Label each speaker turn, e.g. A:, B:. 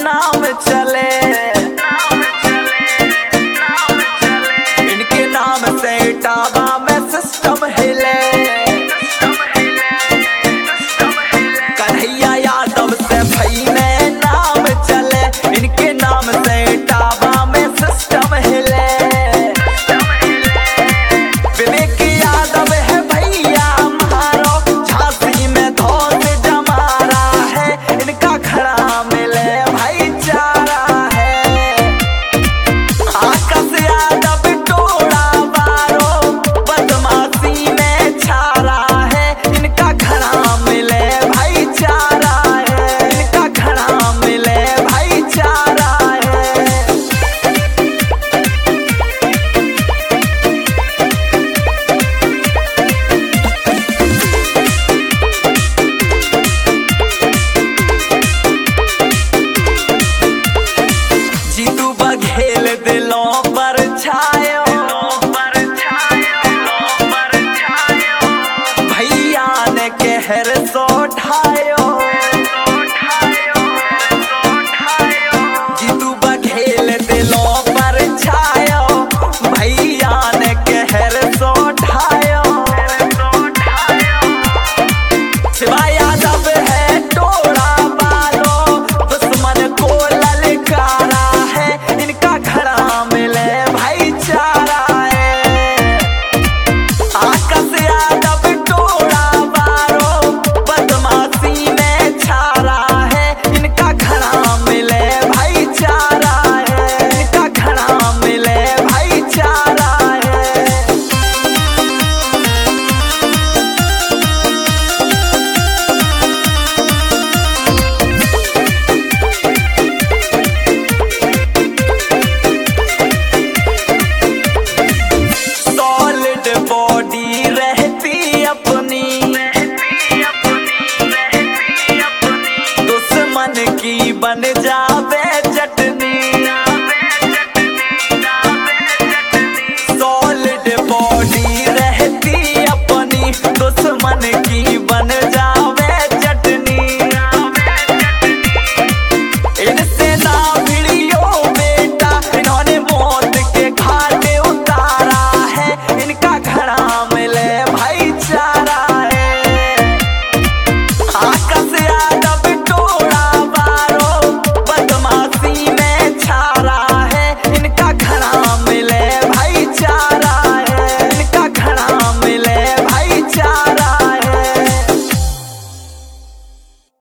A: नाम चले, इनके नाम से इटावा में सिस्टम हिले। कन्हैया यादव से भाई में नाम चले, इनके नाम से इटावा में सिस्टम हिले। विवेक यादव है भैया हमारो, झांसी में धौस जमारा है, इनका खड़ा मिले भाईचारा है। आकाश यादव टोला बारो, बदमाशी में छारा है, इनका खड़ा मिले भाईचारा है, इनका खड़ा मिले भाईचारा है। जीतू बघेल दिलों